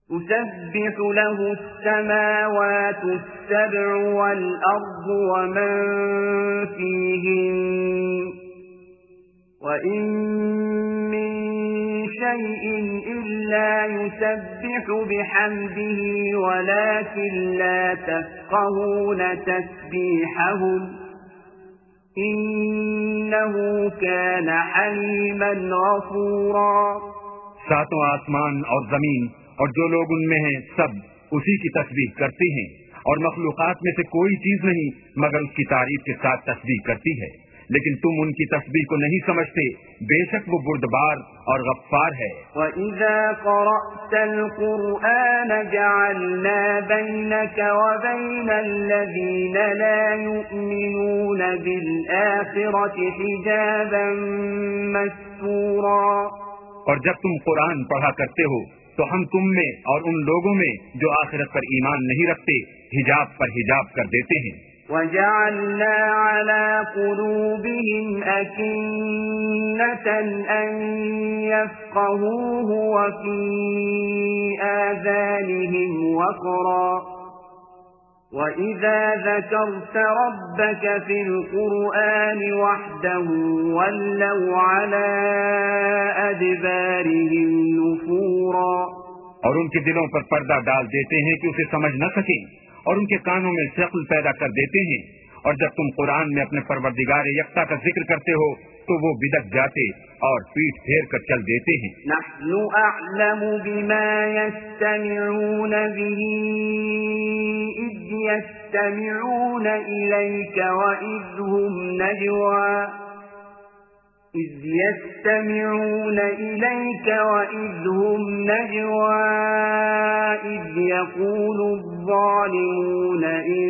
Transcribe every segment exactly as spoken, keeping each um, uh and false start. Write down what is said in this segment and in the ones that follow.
تسبح له السماوات السبع والأرض ومن فيهن وإن من شيء إلا يسبح بحمده ولكن لا تفقهون تسبيحهم إنه كان حليما غفورا. ساتوں آسمان اور زمین اور جو لوگ ان میں ہیں سب اسی کی تسبیح کرتے ہیں، اور مخلوقات میں سے کوئی چیز نہیں مگر اس کی تعریف کے ساتھ تسبیح کرتی ہے، لیکن تم ان کی تسبیح کو نہیں سمجھتے، بے شک وہ بردبار اور غفار ہے. وَإِذَا قَرَأْتَ الْقُرْآنَ جَعَلْنَا بَيْنَكَ وَبَيْنَ الَّذِينَ لَا يُؤْمِنُونَ بِالْآخِرَةِ حِجَابًا مَسْتُورًا. اور جب تم قرآن پڑھا کرتے ہو تو ہم تم میں اور ان لوگوں میں جو آخرت پر ایمان نہیں رکھتے حجاب پر حجاب کر دیتے ہیں. وَجَعَلْنَا عَلَى قُلُوبِهِمْ أَكِنَّةً أَن يَفْقَهُوهُ وَفِي آذَانِهِمْ وَقْرًا وَإِذَا ذَكَرْتَ رَبَّكَ فِي الْقُرْآنِ وَحْدَهُ وَلَّوْا عَلَى أَدْبَارِهِمْ نُفُورًا. اور ان کے دلوں پر پردہ ڈال دیتے ہیں کہ اسے سمجھ نہ سکیں، اور ان کے کانوں میں ثقل پیدا کر دیتے ہیں، اور جب تم قرآن میں اپنے پروردگار یکتا کا ذکر کرتے ہو تو وہ بدک جاتے اور پیٹ پھیر کر چل دیتے ہیں. نحن اعلم بما يستمعون به اذ يستمعون اليك واذ هم نجوى إذ يستمعون إليك وإذ هم نجوى إذ يقول الظالمون إن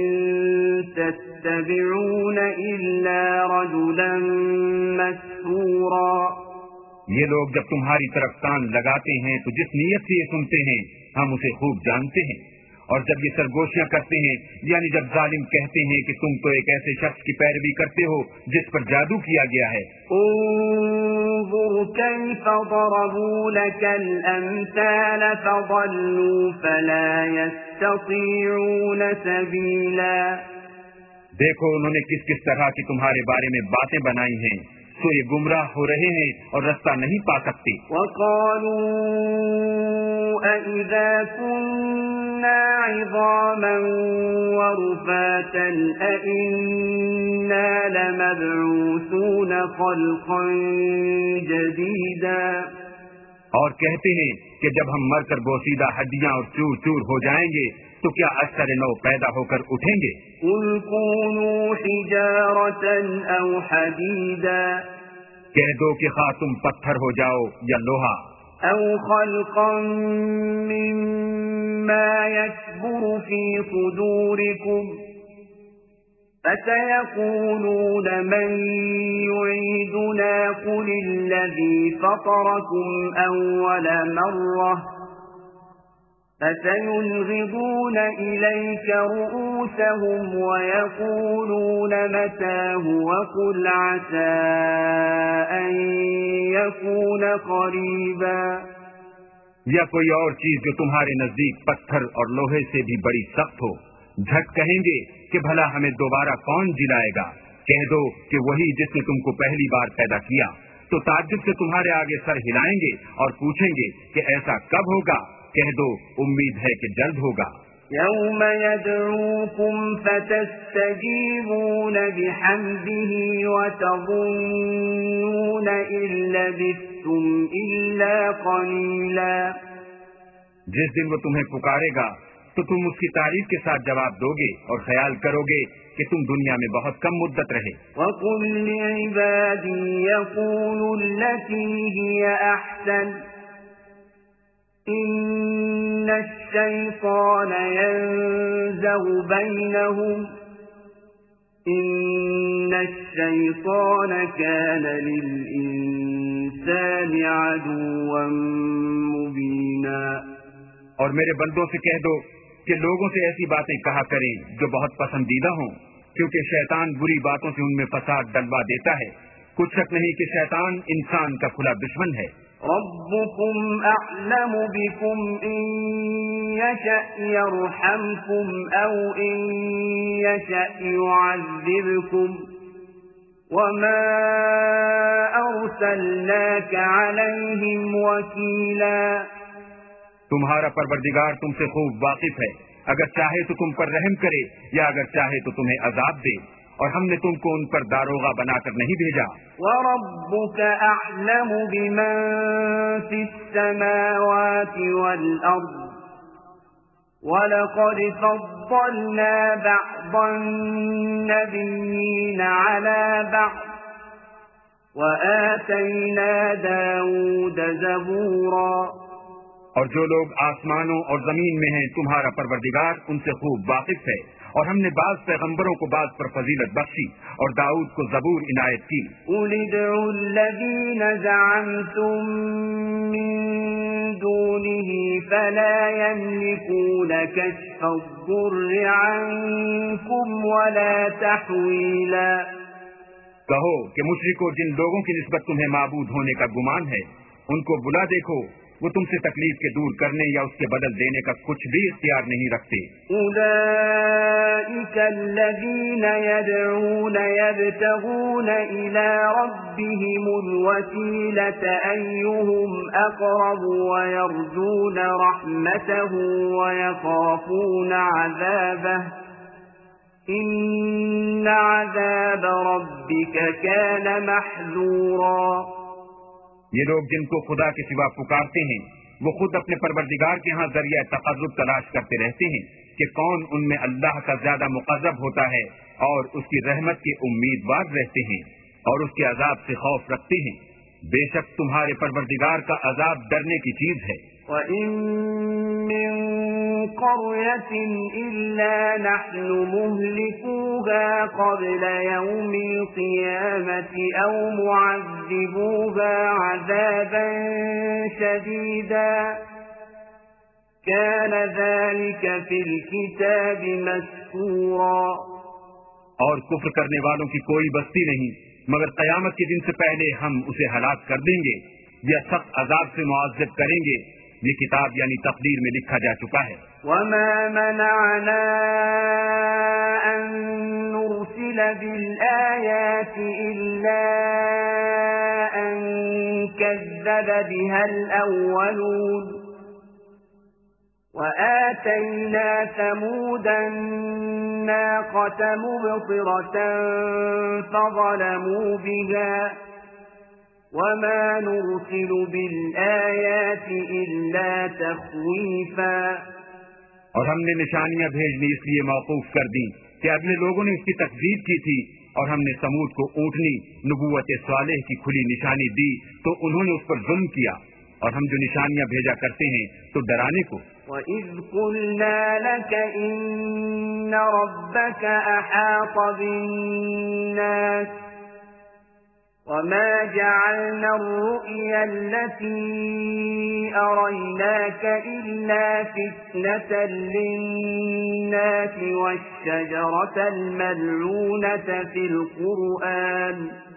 تتبعون إلا رجلا مسحورا. یہ لوگ جب تمہاری طرف کان لگاتے ہیں تو جس نیت سے یہ سنتے ہیں ہم اسے خوب جانتے ہیں، اور جب یہ سرگوشیاں کرتے ہیں یعنی جب ظالم کہتے ہیں کہ تم تو ایک ایسے شخص کی پیروی کرتے ہو جس پر جادو کیا گیا ہے. انظر كيف ضربوا لك الأمثال فضلوا فلا يستطيعون سبيلا. دیکھو انہوں نے کس کس طرح کی تمہارے بارے میں باتیں بنائی ہیں، تو یہ گمراہ ہو رہے ہیں اور رستہ نہیں پا سکتے. وقالوا أَإِذَا كُنَّا عِظَامًا وَرُفَاتًا أَإِنَّا لَمَبْعُوثُونَ خَلْقًا جَدِيدًا. اور کہتے ہیں کہ جب ہم مر کر بوسیدہ ہڈیاں اور چور چور ہو جائیں گے تو کیا اثر نو پیدا ہو کر اٹھیں گے. قُلْ كُونُوا حِجَارَةً أَوْ حَدِيدًا. کہہ دو کہ خواہ تم پتھر ہو جاؤ یا لوہا. أَوْ خَلْقًا مِّمَّا يَكْبُرُ فِي صُدُورِكُمْ فَسَيَقُولُونَ مَن يُعِيدُنَا قُلِ الَّذِي فَطَرَكُمْ أَوَّلَ مَرَّةٍ فَسَيُنْغِضُونَ إِلَيْكَ رُءُوسَهُمْ وَيَقُولُونَ مَتَىٰ هُوَ قُلْ عَسَىٰ أَن يَكُونَ قَرِيبًا. یا کوئی اور چیز جو تمہارے نزدیک پتھر اور لوہے سے بھی بڑی سخت ہو، جھٹ کہیں گے کہ بھلا ہمیں دوبارہ کون جلائے گا. کہہ دو کہ وہی جس نے تم کو پہلی بار پیدا کیا. تو تعجب سے تمہارے آگے سر ہلائیں گے اور پوچھیں گے کہ ایسا کب ہوگا. کہہ دو امید ہے کہ جلد ہوگا. يَوْمَ يَدْعُوكُمْ فَتَسْتَجِيبُونَ بِحَمْدِهِ وَتَظُنُّونَ إِن لَّبِثْتُمْ إِلَّا قَلِيلًا. جس دن وہ تمہیں پکارے گا تو تم اس کی تعریف کے ساتھ جواب دو گے اور خیال کرو گے کہ تم دنیا میں بہت کم مدت رہے. وَقُل لِّعِبَادِي يَقُولُوا الَّتِي هِيَ أَحْسَنُ إِنَّ الشَّيْطَانَ يَنزَغُ بَيْنَهُمْ إِنَّ الشَّيْطَانَ كَانَ لِلْإِنسَانِ عَدُوًّا مُّبِينًا. اور میرے بندوں سے کہہ دو کہ لوگوں سے ایسی باتیں کہا کریں جو بہت پسندیدہ ہوں، کیونکہ شیطان بری باتوں سے ان میں فساد ڈلوا دیتا ہے. کچھ شک نہیں کہ شیطان انسان کا کھلا دشمن ہے. ربكم أعلم بكم إن يشأ يرحمكم أو إن يشأ يعذبكم وما أرسلناك عليهم وكيلا. تمہارا پروردگار تم سے خوب واقف ہے، اگر چاہے تو تم پر رحم کرے یا اگر چاہے تو تمہیں عذاب دے، اور ہم نے تم کو ان پر داروغہ بنا کر نہیں بھیجا. وَرَبُّكَ أَعْلَمُ بِمَن فِي السَّمَاوَاتِ وَالْأَرْضِ وَلَقَدْ فَضَّلْنَا بَعْضَ النَّبِيِّينَ عَلَى بَعْضٍ وَآتَيْنَا دَاوُودَ زَبُورًا. اور جو لوگ آسمانوں اور زمین میں ہیں تمہارا پروردگار ان سے خوب واقف ہے، اور ہم نے بعض پیغمبروں کو بعض پر فضیلت بخشی اور داؤد کو زبور عنایت کی. قُلِ ادْعُوا الَّذِينَ زَعَمْتُم مِّن دُونِهِ فَلَا يَمْلِكُونَ كَشْفَ الضُّرِّ عَنكُمْ وَلَا تَحْوِيلًا. کہو کہ مشرکو، جن لوگوں کی نسبت تمہیں معبود ہونے کا گمان ہے ان کو بلا دیکھو، وہ تم سے تکلیف کے دور کرنے یا اس کے بدل دینے کا کچھ بھی اختیار نہیں رکھتے. أولئك الذين يدعون يبتغون إلى ربهم الوسيلة أيهم أقرب ويرجون رحمته ويخافون عذابه إن عذاب ربك كان محذورا. یہ لوگ جن کو خدا کے سوا پکارتے ہیں وہ خود اپنے پروردگار کے ہاں ذریعہ تقرب تلاش کرتے رہتے ہیں کہ کون ان میں اللہ کا زیادہ مقرب ہوتا ہے، اور اس کی رحمت کے امیدوار رہتے ہیں اور اس کے عذاب سے خوف رکھتے ہیں. بے شک تمہارے پروردگار کا عذاب ڈرنے کی چیز ہے. وَإِن مِّن قَرْيَةٍ إِلَّا نَحْنُ مُهْلِكُوهَا قَبْلَ يَوْمِ الْقِيَامَةِ أَوْ مُعَذِّبُوهَا عَذَابًا شَدِيدًا كَانَ ذَلِكَ فِي الْكِتَابِ مَسْطُورًا. اور کفر کرنے والوں کی کوئی بستی نہیں مگر قیامت کے دن سے پہلے ہم اسے ہلاک کر دیں گے یا سخت عذاب سے معذب کریں گے. یہ کتاب یعنی تقدیر میں لکھا جا چکا ہے. وَمَا مَنَعَنَا أَن نُّرْسِلَ بِالْآيَاتِ إِلَّا أَن كَذَّبَ بِهَا الْأَوَّلُونَ وَآتَيْنَا ثَمُودَ النَّاقَةَ مُبْصِرَةً فَظَلَمُوا بِهَا وَمَا نُرْسِلُ بِالْآيَاتِ إِلَّا تَخْوِيفًا. اور ہم نے نشانیاں بھیجنی اس لیے موقوف کر دی کہ اگلے لوگوں نے اس کی تکذیب کی تھی، اور ہم نے سمود کو اونٹنی نبوت صالح کی کھلی نشانی دی تو انہوں نے اس پر ظلم کیا، اور ہم جو نشانیاں بھیجا کرتے ہیں تو ڈرانے کو. وَإِذْ قُلْنَا لَكَ إِنَّ رَبَّكَ أَحَاطَ بِالنَّاسِ وَمَا جَعَلْنَا الرُّؤْيَا الَّتِي أَرَيْنَاكَ إِلَّا فِتْنَةً لِلنَّاسِ وَالشَّجَرَةَ الْمَلْعُونَةَ فِي الْقُرْآنِ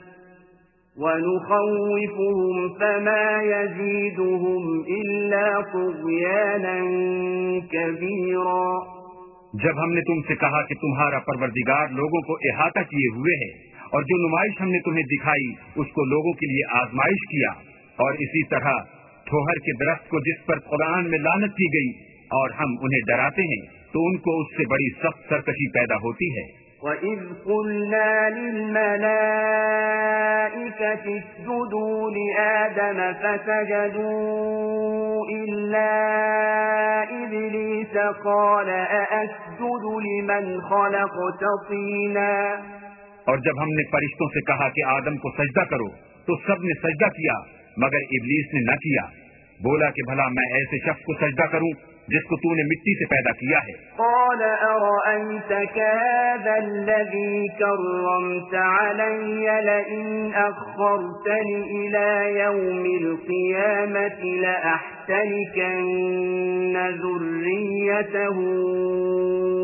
وَنُخَوِّفُهُمْ فَمَا يَزِيدُهُمْ إِلَّا طُغْيَانًا كَبِيرًا. جب ہم نے تم سے کہا کہ تمہارا پروردگار لوگوں کو احاطہ کیے ہوئے ہے، اور جو نمائش ہم نے تمہیں دکھائی اس کو لوگوں کے لیے آزمائش کیا، اور اسی طرح ٹھوہر کے درخت کو جس پر قرآن میں لعنت کی گئی اور ہم انہیں ڈراتے ہیں تو ان کو اس سے بڑی سخت سرکشی پیدا ہوتی ہے. وَإِذْ قُلْنَا لِلْمَلَائِكَةِ اسْجُدُوا لِآدَمَ فَسَجَدُوا إِلَّا إِبْلِيسَ قَالَ أَأَسْجُدُ لِمَنْ خَلَقْتَ طِينًا. اور جب ہم نے فرشتوں سے کہا کہ آدم کو سجدہ کرو تو سب نے سجدہ کیا مگر ابلیس نے نہ کیا. بولا کہ بھلا میں ایسے شخص کو سجدہ کروں جس کو تو نے مٹی سے پیدا کیا ہے. قال أرأيتك هذا الذي كرمت علي لئن أخرتني إلى يوم القيامة لأحتنكن ذريته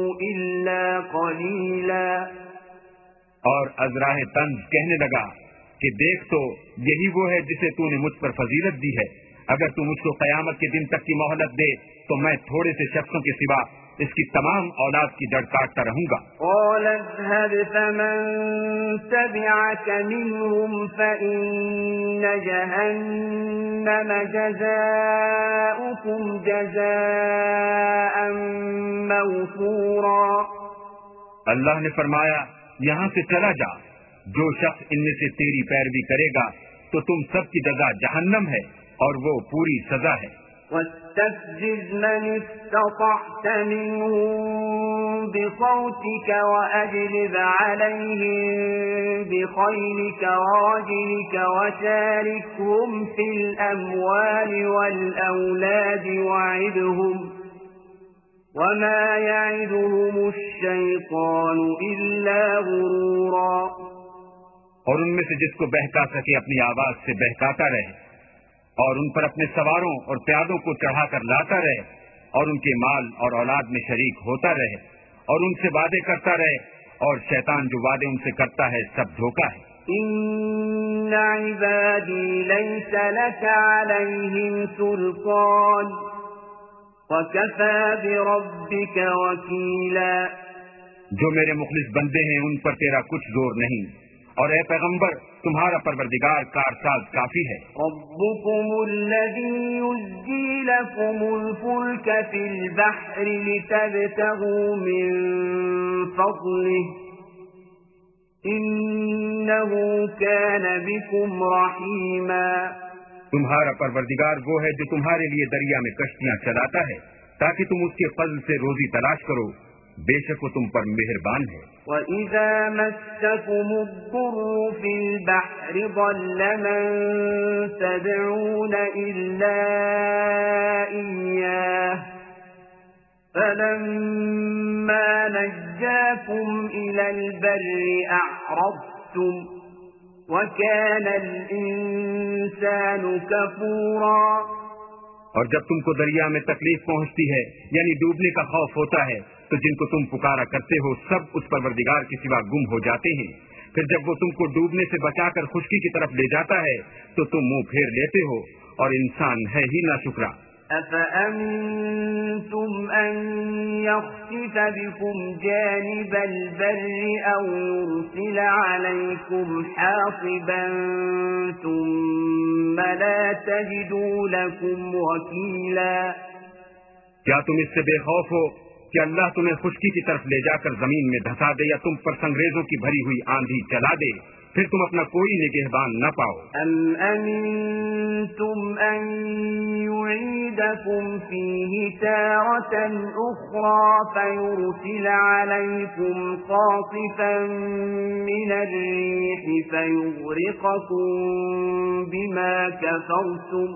إلا قليلا. اور ازراہ طنز کہنے لگا کہ دیکھ تو یہی وہ ہے جسے تو نے مجھ پر فضیلت دی ہے، اگر تو مجھ کو قیامت کے دن تک کی مہلت دے تو میں تھوڑے سے شخصوں کے سوا اس کی تمام اولاد کی جڑ کاٹتا رہوں گا۔ قال اذهب فمن تبعك منهم فإن جهنم جزاؤكم جزاء موفورا۔ اللہ نے فرمایا یہاں سے چلا جا، جو شخص ان میں سے تیری پیروی کرے گا تو تم سب کی جزا جہنم ہے اور وہ پوری سزا ہے۔ واستفزز من استطعت منهم بصوتك وأجلب عليهم بخيلك ورجلك وشاركهم في الأموال والأولاد وعدهم وما يعدهم الشيطان إلا غرورا۔ اور ان میں سے جس کو بہکا سکے اپنی آواز سے بہکاتا رہے، اور ان پر اپنے سواروں اور پیادوں کو چڑھا کر لاتا رہے، اور ان کے مال اور اولاد میں شریک ہوتا رہے، اور ان سے وعدے کرتا رہے، اور شیطان جو وعدے ان سے کرتا ہے سب دھوکہ ہے۔ ان عبادی لیس لک علیہم سلطان وکفی بربک وکیلا۔ جو میرے مخلص بندے ہیں ان پر تیرا کچھ زور نہیں، اور اے پیغمبر تمہارا پروردگار کارساز کافی ہے۔ ربکم الذی یزجی لکم الفلک فی البحر لتبتغوا من فضلہ انہ کان بکم رحیما۔ تمہارا پروردگار وہ ہے جو تمہارے لیے دریا میں کشتیاں چلاتا ہے تاکہ تم اس کے فضل سے روزی تلاش کرو، بے شک وہ تم پر مہربان ہے۔ وَإِذَا مَسَّكُمُ الضُّرُّ فِي الْبَحْرِ ضَلَّ مَن تَدْعُونَ إِلَّا إِيَّاهُ فَلَمَّا نَجَّاكُمْ إِلَى الْبَرِّ أَعْرَضْتُمْ وَكَانَ الْإِنسَانُ كَفُورًا۔ اور جب تم کو دریا میں تکلیف پہنچتی ہے یعنی ڈوبنے کا خوف ہوتا ہے تو جن کو تم پکارا کرتے ہو سب اس پروردگار کے سوا گم ہو جاتے ہیں، پھر جب وہ تم کو ڈوبنے سے بچا کر خشکی کی طرف لے جاتا ہے تو تم منہ پھیر لیتے ہو، اور انسان ہے ہی ناشکرا۔ أَفَأَمِنْتُمْ أَنْ يَخْسِفَ بِكُمْ جَانِبَ الْبَرِّ أَوْ يُرْسِلَ عَلَيْكُمْ حَاصِبًا ثُمَّ لَا تَجِدُوا لَكُمْ وَكِيلًا۔ کیا تم اس سے بے خوف ہو کہ اللہ تمہیں خشکی کی طرف لے جا کر زمین میں دھسا دے، یا تم پر سنگریزوں کی بھری ہوئی آندھی چلا دے، پھر تم اپنا کوئی نگہبان نہ پاؤ؟ ام امنتم ان يعيدكم فيه تارة اخرى فيرسل عليكم قاصفا من الريح فيغرقكم بما كفرتم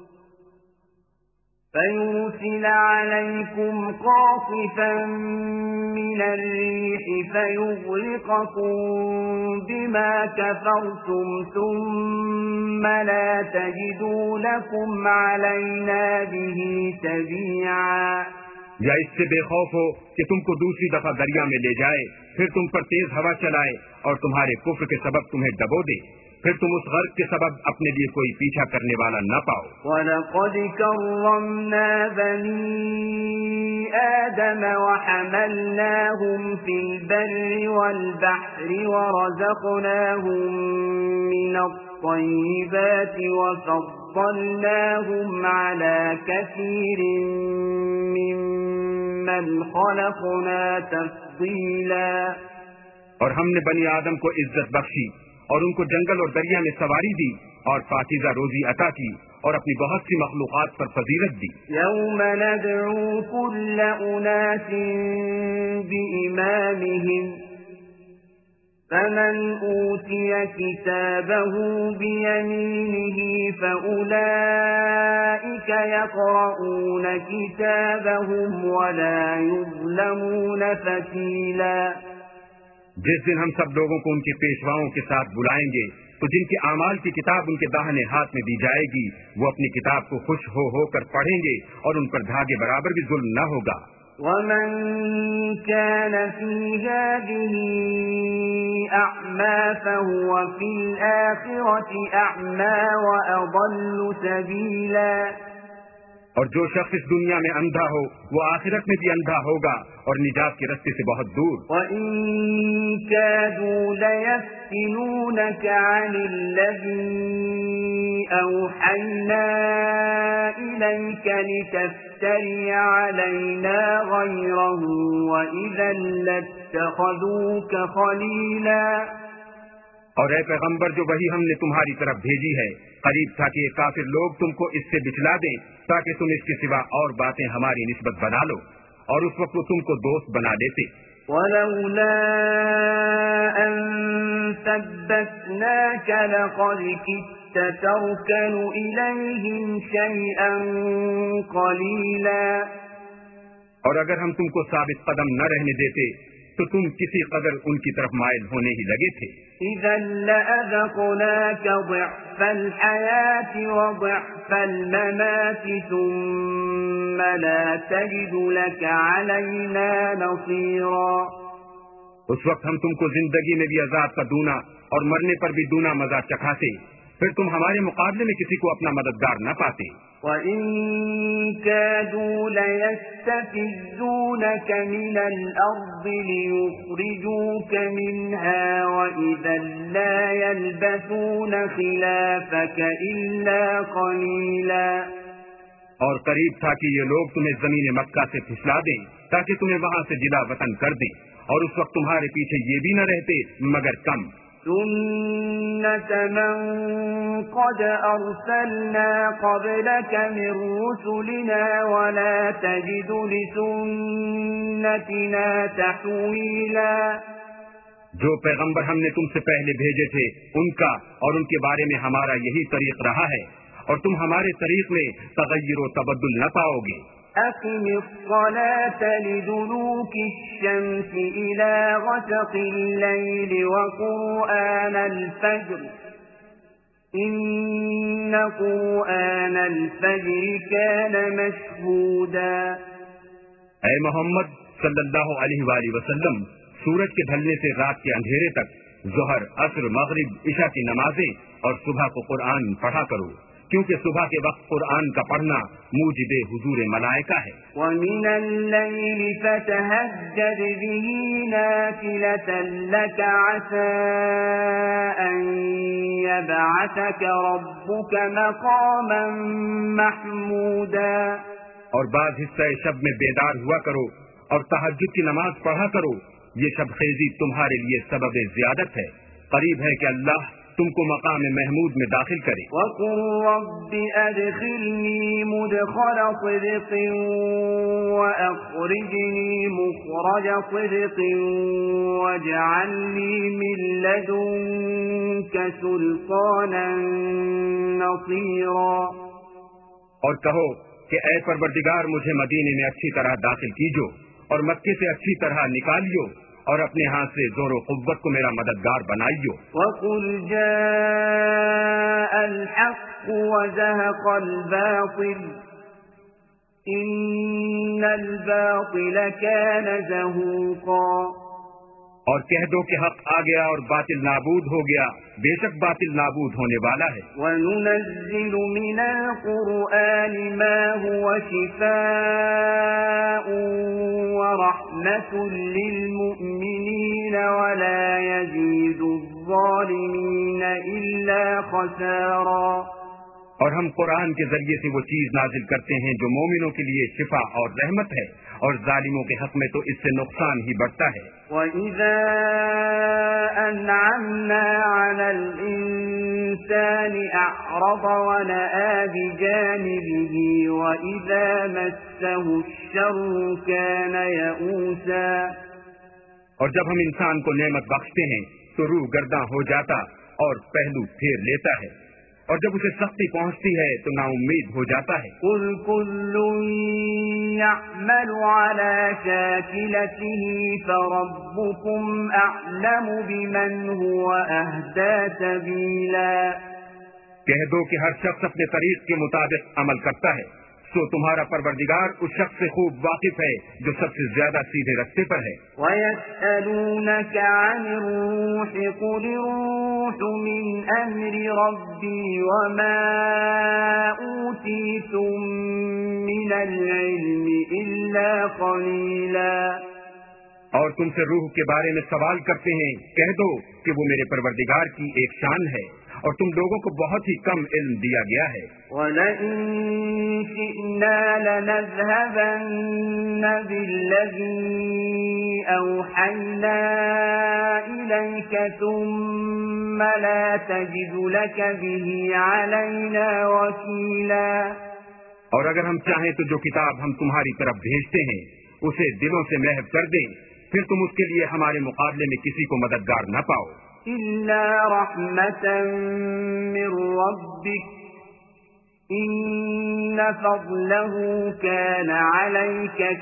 فيرسل عليكم قاصفا من الريح فيغرقكم بما كفرتم ثم لا تجدوا لكم علينا به تبيعا۔ یا اس سے بے خوف ہو کہ تم کو دوسری دفعہ دریا میں لے جائے، پھر تم پر تیز ہوا چلائے اور تمہارے کفر کے سبب تمہیں ڈبو دے، پھر تم اس غرق کے سبب اپنے لیے کوئی پیچھا کرنے والا نہ پاؤ۔ وَلَقَدْ كَرَّمْنَا بَنِي آدَمَ وَحَمَلْنَاهُمْ فِي الْبَرِّ وَالْبَحْرِ وَرَزَقْنَاهُمْ مِنَ الطَّيِّبَاتِ وَفَضَّلْنَاهُمْ عَلَى كَثِيرٍ مِّمَّنْ خَلَقْنَا تَفْضِيلًا۔ اور ہم نے بنی آدم کو عزت بخشی اور ان کو جنگل اور دریا میں سواری دی اور پاکیزہ روزی عطا کی اور اپنی بہت سی مخلوقات پر فضیلت دی۔ یوم ندعو کل اناس بإمامهم فمن اوتی کتابه بیمینه فأولئک یقرؤون کتابهم ولا یظلمون فتیلا۔ جس دن ہم سب لوگوں کو ان کے پیشواؤں کے ساتھ بلائیں گے تو جن کے اعمال کی کتاب ان کے داہنے ہاتھ میں دی جائے گی وہ اپنی کتاب کو خوش ہو ہو کر پڑھیں گے اور ان پر دھاگے برابر بھی ظلم نہ ہوگا۔ ومن كان في هذه أعمى فهو في الآخرة أعمى وأضل سبيلا، اور جو شخص اس دنیا میں اندھا ہو وہ آخرت میں بھی اندھا ہوگا اور نجات کے رستے سے بہت دور۔ وَإِن كَادُوا لَيَفْتِنُونَكَ عَنِ الَّذِي أَوْحَيْنَا إِلَيْكَ لِتَفْتَرِيَ عَلَيْنَا غَيْرَهُ وَإِذًا لَاتَّخَذُوكَ خَلِيلًا۔ اور اے پیغمبر، جو وہی ہم نے تمہاری طرف بھیجی ہے، قریب تھا کہ یہ کافر لوگ تم کو اس سے بچلا دیں تاکہ تم اس کے سوا اور باتیں ہماری نسبت بنا لو، اور اس وقت وہ تم کو دوست بنا لیتے۔ وَلَوْلَا أَن ثَبَّتْنَاكَ لَقَدْ كِدتَّ تَرْكَنُ إِلَيْهِمْ شَيْئًا قَلِيلًا، اور اگر ہم تم کو ثابت قدم نہ رہنے دیتے تو تم کسی قدر ان کی طرف مائل ہونے ہی لگے تھے۔ إِذًا لَأَذَقْنَاكَ ضِعْفَ الْحَيَاةِ وَضِعْفَ الْمَمَاتِ ثُمَّ لَا تَجِدُ لَكَ عَلَيْنَا نَصِيرًا۔ اس وقت ہم تم کو زندگی میں بھی عذاب کا دونا اور مرنے پر بھی دونا مزہ چکھاتے، پھر تم ہمارے مقابلے میں کسی کو اپنا مددگار نہ پاتے۔ وَإِن كَادُوا لَيَسْتَفِزُّونَكَ مِنَ الْأَرْضِ لِيُخْرِجُوكَ مِنْهَا وَإِذًا لَّا يَلْبَثُونَ خِلَافَكَ إِلَّا قَلِيلًا۔ اور قریب تھا کہ یہ لوگ تمہیں زمین مکہ سے پھسلا دیں تاکہ تمہیں وہاں سے جلا وطن کر دیں، اور اس وقت تمہارے پیچھے یہ بھی نہ رہتے مگر کم۔ سُنَّةَ مَن قَدْ أَرْسَلْنَا قَبْلَكَ مِن رُّسُلِنَا وَلَا تَجِدُ لِسُنَّتِنَا تَحْوِيلًا۔ جو پیغمبر ہم نے تم سے پہلے بھیجے تھے ان کا اور ان کے بارے میں ہمارا یہی طریق رہا ہے، اور تم ہمارے طریق میں تغیر و تبدل نہ پاؤ گے۔ أقم الصلاة لدلوك الشمس إلى غسق الليل وقرآن الفجر إن قرآن الفجر كان مشهودا۔ اے محمد صلی اللہ علیہ وآلہ وسلم، سورج کے ڈھلنے سے رات کے اندھیرے تک ظہر، عصر، مغرب، عشاء کی نمازیں اور صبح کو قرآن پڑھا کرو، کیونکہ صبح کے وقت قرآن کا پڑھنا موجب حضور ملائکہ ہے۔ وَمِنَ اللَّيْلِ فَتَهَجَّدْ بِهِ نَافِلَةً لَكَ عَسَىٰ أَن يَبْعَثَكَ رَبُّكَ مَقَامًا مَحْمُودًا۔ اور بعض حصہ شب میں بیدار ہوا کرو اور تہجد کی نماز پڑھا کرو، یہ شب خیزی تمہارے لیے سبب زیادت ہے، قریب ہے کہ اللہ تم کو مقام محمود میں داخل کرے۔ وَقُلْ رَبِّ أَدْخِلْنِي مُدْخَلَ صِدْقٍ وَأَخْرِجْنِي مُخْرَجَ صِدْقٍ وَاجْعَل لِّي مِن لَّدُنكَ سُلْطَانًا نَّصِيرًا۔ اور کہو کہ اے پروردگار، مجھے مدینے میں اچھی طرح داخل کیجو اور مکے سے اچھی طرح نکالیو، اور اپنے ہاتھ سے زور و قوت کو میرا مددگار بنائیو۔ وَقُلْ جَاءَ الْحَقُّ وَزَهَقَ الْبَاطِلُ إِنَّ الْبَاطِلَ كَانَ زَهُوقًا۔ اور کہہ دو کہ حق آ گیا اور باطل نابود ہو گیا، بے شک باطل نابود ہونے والا ہے۔ وَنُنَزِّلُ مِنَ الْقُرْآنِ مَا هُوَ شِفَاءٌ وَرَحْمَةٌ لِّلْمُؤْمِنِينَ وَلَا يَزِيدُ الظَّالِمِينَ إِلَّا خَسَارًا۔ اور ہم قرآن کے ذریعے سے وہ چیز نازل کرتے ہیں جو مومنوں کے لیے شفا اور رحمت ہے، اور ظالموں کے حق میں تو اس سے نقصان ہی بڑھتا ہے۔ وَإِذَا أَنْعَمْنَا عَلَى الْإِنسَانِ أَعْرَضَ وَنَأَىٰ بِجَانِبِهِ وَإِذَا مَسَّهُ الشَّرُّ كَانَ يَئُوسًا۔ اور جب ہم انسان کو نعمت بخشتے ہیں تو روح گرداں ہو جاتا اور پہلو پھیر لیتا ہے، اور جب اسے سختی پہنچتی ہے تو نا امید ہو جاتا ہے۔ قُلْ كُلٌّ يَعْمَلُ عَلَى شَاكِلَتِهِ فَرَبُّكُمْ أَعْلَمُ بِمَنْ هُوَ أَهْدَىٰ سَبِيلًا۔ کہہ دو کہ ہر شخص اپنے طریق کے مطابق عمل کرتا ہے، تو تمہارا پروردگار اس شخص سے خوب واقف ہے جو سب سے زیادہ سیدھے رستے پر ہے۔ وَيَسْأَلُونَكَ عَنِ الرُّوحِ قُلِ الرُّوحُ مِنْ أَمْرِ رَبِّي وَمَا أُوتِيتُم مِّنَ الْعِلْمِ إِلَّا قَلِيلًا۔ اور تم سے روح کے بارے میں سوال کرتے ہیں، کہہ دو کہ وہ میرے پروردگار کی ایک شان ہے اور تم لوگوں کو بہت ہی کم علم دیا گیا ہے۔ وَلَئِن شِئْنَا لَنَذْهَبَنَّ بِالَّذِي أَوْحَيْنَا إِلَيْكَ ثُمَّ لَا تَجِدُ لَكَ بِهِ عَلَيْنَا وَكِيلًا۔ اور اگر ہم چاہیں تو جو کتاب ہم تمہاری طرف بھیجتے ہیں اسے دلوں سے محو کر دیں، پھر تم اس کے لیے ہمارے مقابلے میں کسی کو مددگار نہ پاؤ۔ إِلَّا رَحْمَةً مِّن رَّبِّكَ إِنَّ فَضْلَهُ كَانَ عَلَيْكَ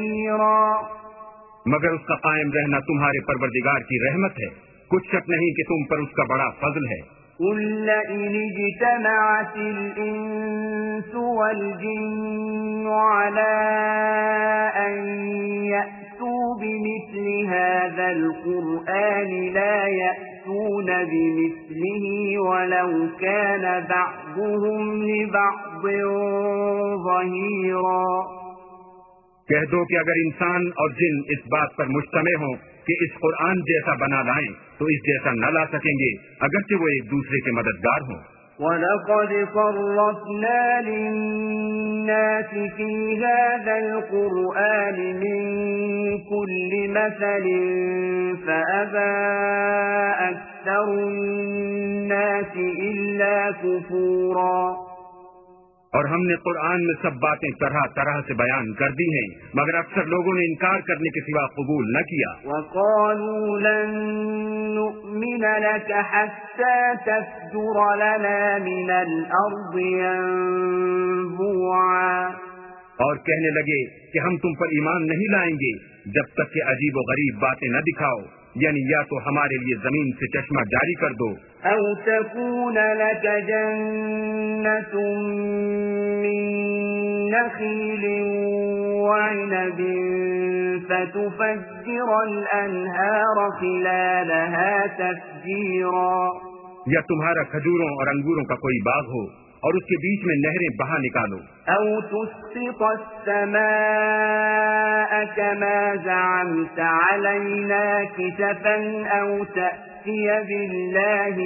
كَبِيرًا۔ مگر اس کا قائم رہنا تمہارے پروردگار کی رحمت ہے، کچھ شک نہیں کہ تم پر اس کا بڑا فضل ہے۔ قُل لَّئِنِ اجْتَمَعَتِ الْإِنسُ وَالْجِنُّ عَلَىٰ أَن يَأْتُوا بِمِثْلِ هَٰذَا الْقُرْآنِ لَا يَأْتُونَ بِمِثْلِهِ وَلَوْ كَانَ بَعْضُهُمْ لِبَعْضٍ ظَهِيرًا۔ کہہ دو کہ اگر انسان اور جن اس بات پر مجتمع ہوں کہ اس قرآن جیسا بنا لائیں تو اس جیسا نہ لا سکیں گے، اگرچہ وہ ایک دوسرے کے مددگار ہوں۔ وَلَقَدْ صَرَّفْنَا لِلنَّاسِ فِي هَٰذَا الْقُرْآنِ مِن كُلِّ مَثَلٍ فَأَبَىٰ أَكْثَرُ النَّاسِ إِلَّا كُفُورًا۔ اور ہم نے قرآن میں سب باتیں طرح طرح سے بیان کر دی ہیں، مگر اکثر لوگوں نے انکار کرنے کے سوا قبول نہ کیا۔ وَقَالُوا لَن نُّؤْمِنَ لَكَ حَتَّىٰ تَفْجُرَ لَنَا مِنَ الْأَرْضِ يَنبُوعًا۔ اور کہنے لگے کہ ہم تم پر ایمان نہیں لائیں گے جب تک کہ عجیب و غریب باتیں نہ دکھاؤ، یعنی یا تو ہمارے لیے زمین سے چشمہ جاری کر دو، أَوْ تَكُونَ لَكَ جَنَّةٌ مِّن نَّخِيلٍ وَعِنَبٍ فَتُفَجِّرَ الْأَنْهَارَ خِلَالَهَا تَفْجِيرًا۔ یا تمہارا کھجوروں اور انگوروں کا کوئی باغ ہو اور اس کے بیچ میں نہریں بہا نکالو، أَوْ تُسْقِطَ السَّمَاءَ كَمَا زَعَمْتَ عَلَيْنَا كِسَفًا أَوْ تَأْتِيَ بِاللَّهِ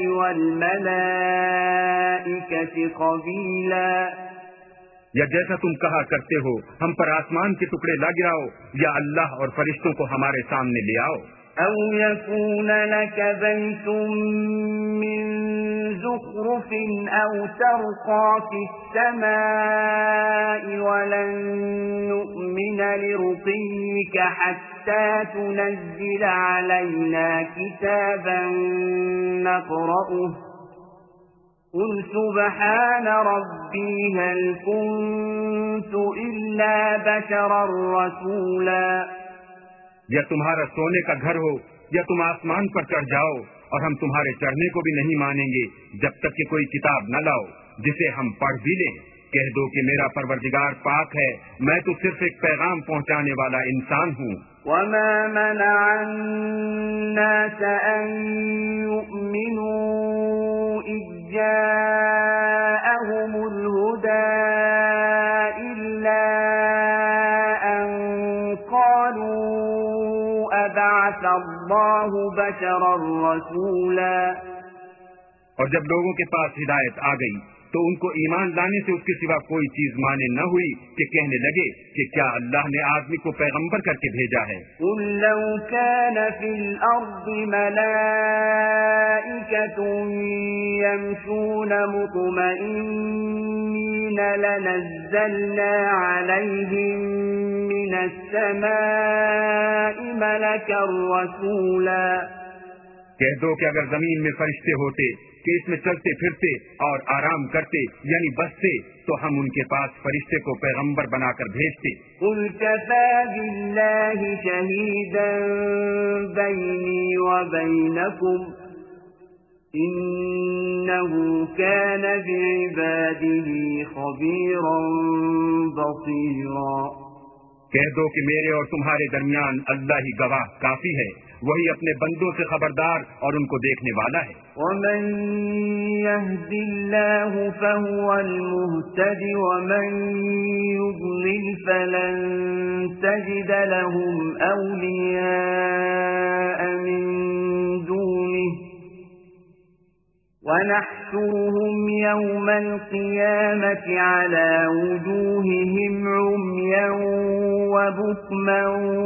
وَالْمَلَائِكَةِ قَبِيلًا۔ یا جیسا تم کہا کرتے ہو ہم پر آسمان کے ٹکڑے لا گراؤ، یا اللہ اور فرشتوں کو ہمارے سامنے لے آؤ۔ أَوْ يَكُونَ لَكَ بَيْتٌ مِّن زُخْرُفٍ أَوْ تَرْقَىٰ فِي السَّمَاءِ وَلَن نُّؤْمِنَ لِرُقِيِّكَ حَتَّىٰ تُنَزِّلَ عَلَيْنَا كِتَابًا نَّقْرَؤُهُ قُلْ سُبْحَانَ رَبِّي هَلْ كُنتُ إِلَّا بَشَرًا رَّسُولًا۔ یا تمہارا سونے کا گھر ہو یا تم آسمان پر چڑھ جاؤ اور ہم تمہارے چڑھنے کو بھی نہیں مانیں گے جب تک کہ کوئی کتاب نہ لاؤ جسے ہم پڑھ بھی لیں۔ کہہ دو کہ میرا پروردگار پاک ہے، میں تو صرف ایک پیغام پہنچانے والا انسان ہوں۔ وَمَا مَنَعَ النَّاسَ أَن يُؤْمِنُوا إِذْ جَاءَهُمُ الْهُدَىٰ إِلَّا أَن قَالُوا أَبَعَثَ اللَّهُ بَشَرًا رَّسُولًا۔ اور جب لوگوں کے پاس ہدایت آ گئی تو ان کو ایمان لانے سے اس کے سوا کوئی چیز مانے نہ ہوئی کہ کہنے لگے کہ کیا اللہ نے آدمی کو پیغمبر کر کے بھیجا ہے۔ قُل لَّوْ كَانَ فِي الْأَرْضِ مَلَائِكَةٌ يَمْشُونَ مُطْمَئِنِّينَ لَنَزَّلْنَا عَلَيْهِم مِّنَ السَّمَاءِ مَلَكًا رَّسُولًا۔ کہہ دو کہ اگر زمین میں فرشتے ہوتے کہ اس میں چلتے پھرتے اور آرام کرتے یعنی بستے تو ہم ان کے پاس فرشتے کو پیغمبر بنا کر بھیجتے۔ قُلْ كَفَىٰ بِاللَّهِ شَهِيدًا بَيْنِي وَبَيْنَكُمْ إنه كان بعباده خبيرا بصيرا کہہ دو کہ میرے اور تمہارے درمیان اللہ ہی گواہ کافی ہے، وہی اپنے بندوں سے خبردار اور ان کو دیکھنے والا ہے۔ ومن يهد الله فهو المهتد ومن يضلل فلن تجد لهم أولياء من دونه ونحشرهم يوم القيامة على وجوههم عميا وبكما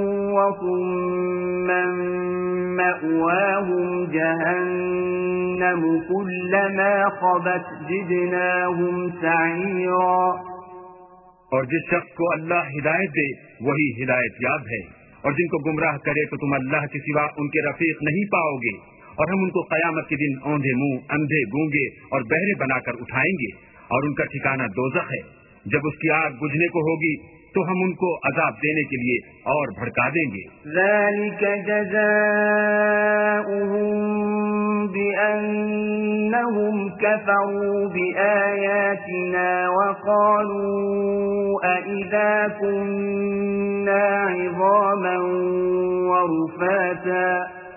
وصما مأواهم جهنم كلما خبت زدناهم سعيرا۔ اور جس شخص کو اللہ ہدایت دے وہی ہدایت یاب ہے، اور جن کو گمراہ کرے تو تم اللہ کے سوا ان کے رفیق نہیں پاؤ گے، اور ہم ان کو قیامت کے دن اوندھے منہ، اندھے، گونگے اور بہرے بنا کر اٹھائیں گے، اور ان کا ٹھکانہ دوزخ ہے۔ جب اس کی آگ بجھنے کو ہوگی تو ہم ان کو عذاب دینے کے لیے اور بھڑکا دیں گے۔ ذلك جزاؤهم بأنهم كفروا بآياتنا وقالوا أئذا كنا عظاما ورفاتا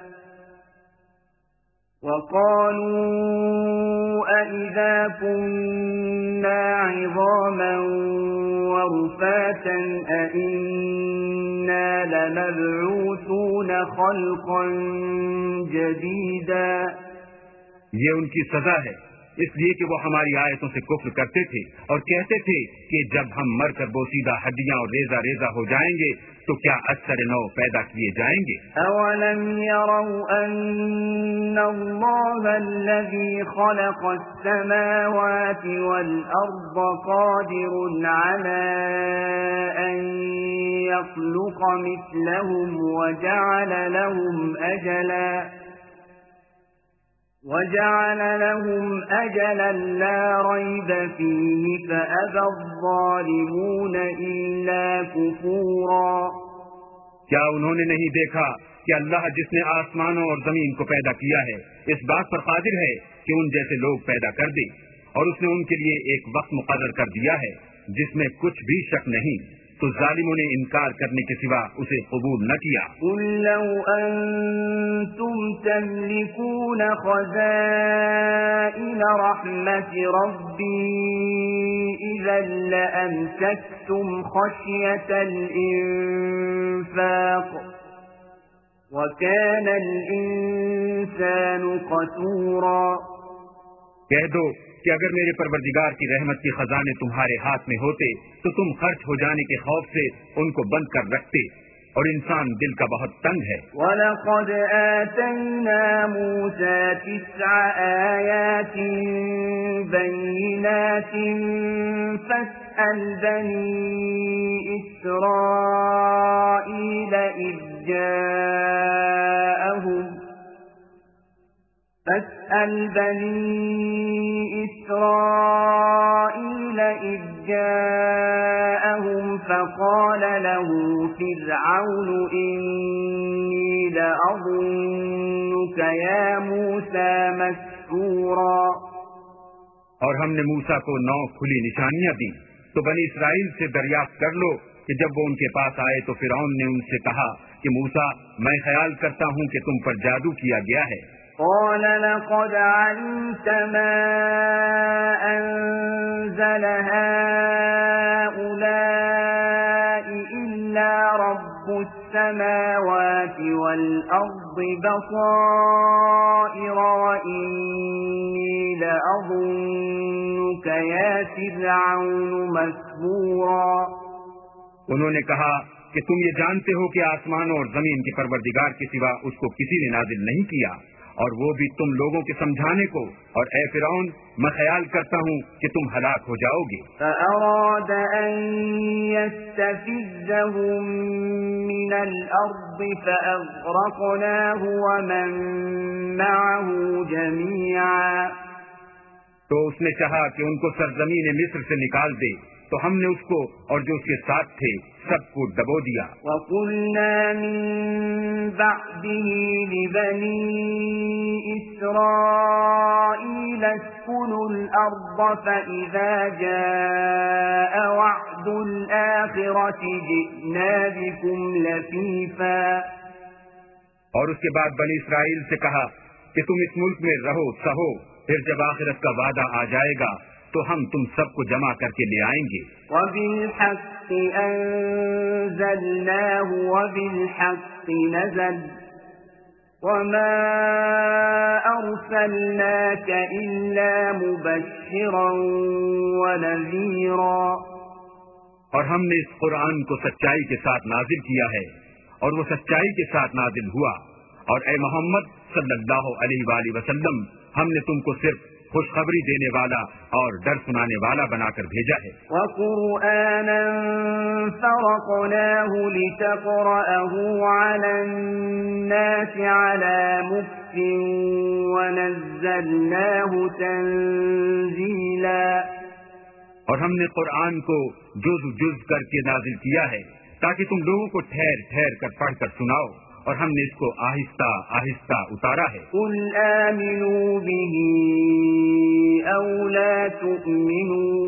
وقالوا أئذا كنا عظاما ورفاتا أئنا لمبعوثون خلقا جديدا۔ یہ ان کی سزا ہے اس لیے کہ وہ ہماری آیتوں سے کفر کرتے تھے اور کہتے تھے کہ جب ہم مر کر بوسیدہ ہڈیاں اور ریزہ ریزہ ہو جائیں گے تو کیا اثر نو پیدا کیے جائیں گے؟ اولم يروا ان اللہ الذي خلق السماوات والارض قادر على ان يخلق مثلهم وجعل لهم اجلا وَجَعَلَ لَهُمْ أَجَلًا لَا رَيْبَ فِيهِ فَأَبَى الظَّالِمُونَ إِلَّا كُفُورًا۔ کیا انہوں نے نہیں دیکھا کہ اللہ جس نے آسمانوں اور زمین کو پیدا کیا ہے اس بات پر قادر ہے کہ ان جیسے لوگ پیدا کر دے، اور اس نے ان کے لیے ایک وقت مقرر کر دیا ہے جس میں کچھ بھی شک نہیں، تو ظالموں نے انکار کرنے کے سوا اسے قبول نہ کیا۔ قُل لَّوْ أَنتُمْ تَمْلِكُونَ خَزَائِنَ رَحْمَةِ رَبِّي إِذًا لَّأَمْسَكْتُمْ خَشْيَةَ الْإِنفَاقِ وَكَانَ الْإِنسَانُ قَتُورًا۔ کہہ دو کہ اگر میرے پروردگار کی رحمت کے خزانے تمہارے ہاتھ میں ہوتے تو تم خرچ ہو جانے کے خوف سے ان کو بند کر رکھتے، اور انسان دل کا بہت تنگ ہے۔ وَلَقَدْ آتَيْنَا مُوسَى تِسْعَ آيَاتٍ بَيِّنَاتٍ فَاسْأَلْ بَنِي إِسْرَائِيلَ إِذْ جَاءَهُمْ فَاسْأَلْ بَنِي إِسْرَائِيلَ إِذْ جَاءَهُمْ فَقَالَ لَهُ فِرْعَوْنُ إِنِّي لَأَظُنُّكَ يَا مُوسَى مَسْحُورًا۔ اور ہم نے موسیٰ کو نو کھلی نشانیاں دی، تو بنی اسرائیل سے دریافت کر لو کہ جب وہ ان کے پاس آئے تو فرعون نے ان سے کہا کہ موسیٰ میں خیال کرتا ہوں کہ تم پر جادو کیا گیا ہے۔ قال لقد علمت ما أنزل هؤلاء إلا رب السماوات والأرض بصائر وإني لأظنك يا فرعون مسحورا۔ انہوں نے کہا کہ تم یہ جانتے ہو کہ آسمانوں اور زمین کے پروردگار کے سوا اس کو کسی نے نازل نہیں کیا، اور وہ بھی تم لوگوں کے سمجھانے کو، اور اے فرعون میں خیال کرتا ہوں کہ تم ہلاک ہو جاؤ گے۔ فأراد أن يستفزهم من الأرض فأغرقناه ومن معه جميعا۔ تو اس نے چاہا کہ ان کو سرزمین مصر سے نکال دے، تو ہم نے اس کو اور جو اس کے ساتھ تھے سب کو ڈبو دیا. وَقُلْنَا مِن بَعْدِهِ لِبَنِي إِسْرَائِيلَ اسْكُنُوا الْأَرْضَ فَإِذَا جَاءَ وَعْدُ الْآخِرَةِ جِئْنَا بِكُمْ لَفِيفًا. اور اس کے بعد بنی اسرائیل سے کہا کہ تم اس ملک میں رہو سہو، پھر جب آخرت کا وعدہ آ جائے گا تو ہم تم سب کو جمع کر کے لے آئیں گے. وَبِالْحَقِّ أَنزَلْنَاهُ وَبِالْحَقِّ نَزَلَ وَمَا أَرْسَلْنَاكَ إِلَّا مُبَشِّرًا وَنَذِيرًا. اور ہم نے اس قرآن کو سچائی کے ساتھ نازل کیا ہے اور وہ سچائی کے ساتھ نازل ہوا. اور اے محمد صلی اللہ علیہ وآلہ وسلم، ہم نے تم کو صرف خوشخبری دینے والا اور ڈر سنانے والا بنا کر بھیجا ہے. وَقُرْآنًا فَرَقْنَاهُ لِتَقْرَأَهُ عَلَى النَّاسِ عَلَى مُكْثٍ وَنَزَّلْنَاهُ تَنزِيلًا. اور ہم نے قرآن کو جز جز کر کے نازل کیا ہے تاکہ تم لوگوں کو ٹھہر ٹھہر کر پڑھ کر سناؤ، اور ہم نے اس کو آہستہ آہستہ اتارا ہے. قُلْ آمِنُوا بِهِ أَوْ لَا تُؤْمِنُوا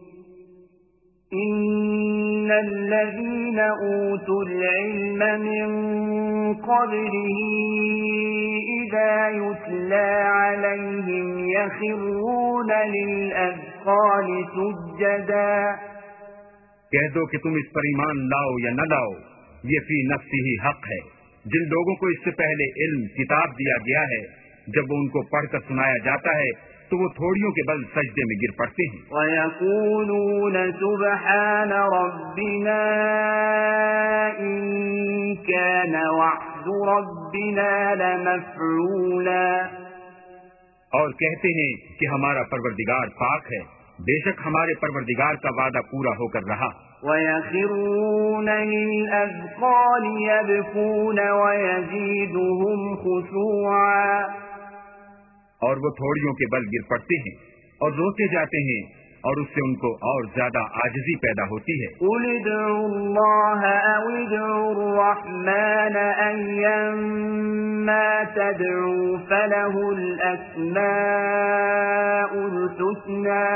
إِنَّ الَّذِينَ أُوتُوا الْعِلْمَ مِنْ قَبْلِهِ إِذَا يُتْلَى عَلَيْهِمْ يَخِرُّونَ لِلْأَذْقَانِ سُجَّدًا. کہہ دو کہ تم اس پر ایمان لاؤ یا نہ لاؤ، یہ فی نفسی ہی حق ہے. جن لوگوں کو اس سے پہلے علم کتاب دیا گیا ہے، جب وہ ان کو پڑھ کر سنایا جاتا ہے تو وہ تھوڑیوں کے بل سجدے میں گر پڑتے ہیں. وَيَقُولُونَ سُبْحَانَ رَبِّنَا إِن كَانَ وَعْدُ رَبِّنَا لَمَفْعُولًا. اور کہتے ہیں کہ ہمارا پروردگار پاک ہے، بے شک ہمارے پروردگار کا وعدہ پورا ہو کر رہا. وَيَخِرُّونَ لِلْأَذْقَانِ يَبْكُونَ وَيَزِيدُهُمْ خُشُوعًا. اور وہ تھوڑیوں کے بل گر پڑتے ہیں اور روتے جاتے ہیں، اور اس سے ان کو اور زیادہ عاجزی پیدا ہوتی ہے. قُلِ ادْعُوا اللَّهَ أَوِ ادْعُوا الرَّحْمَنَ أَيًّمَّا تَدْعُوا فَلَهُ الْأَسْمَاءُ الْحُسْنَى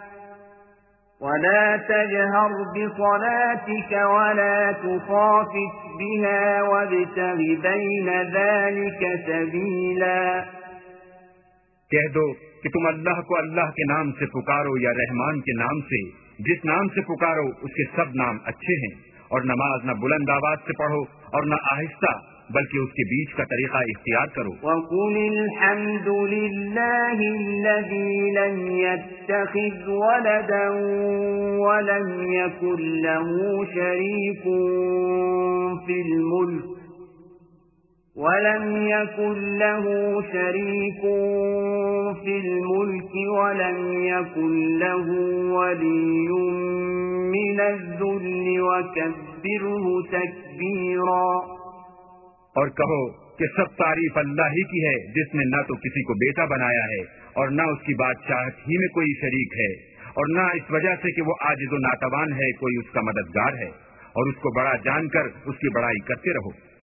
وَلَا تَجْهَرْ بِصَلَاتِكَ وَلَا تُخَافِتْ بِهَا وَابْتَغِ بَيْنَ ذَلِكَ سَبِيلًا. کہہ دو کہ تم اللہ کو اللہ کے نام سے پکارو یا رحمان کے نام سے، جس نام سے پکارو اس کے سب نام اچھے ہیں، اور نماز نہ بلند آواز سے پڑھو اور نہ آہستہ، بلکہ اس کے بیچ کا طریقہ اختیار کرو. وَقُلِ الْحَمْدُ لِلَّهِ الَّذِي لَمْ يَتَّخِذْ وَلَدًا وَلَمْ يَكُنْ لَهُ شَرِيكٌ فِي الْمُلْكِ وَلَمْ يَكُنْ لَهُ شَرِيكٌ فِي الْمُلْكِ وَلَمْ يَكُنْ لَهُ وَلِيٌّ مِّنَ الذُّلِّ وَكَبِّرْهُ تَكْبِيرًا. اور کہو کہ سب تعریف اللہ ہی کی ہے، جس نے نہ تو کسی کو بیٹا بنایا ہے اور نہ اس کی بادشاہت ہی میں کوئی شریک ہے، اور نہ اس وجہ سے کہ وہ عاجز و ناتوان ہے کوئی اس کا مددگار ہے، اور اس کو بڑا جان کر اس کی بڑائی کرتے رہو.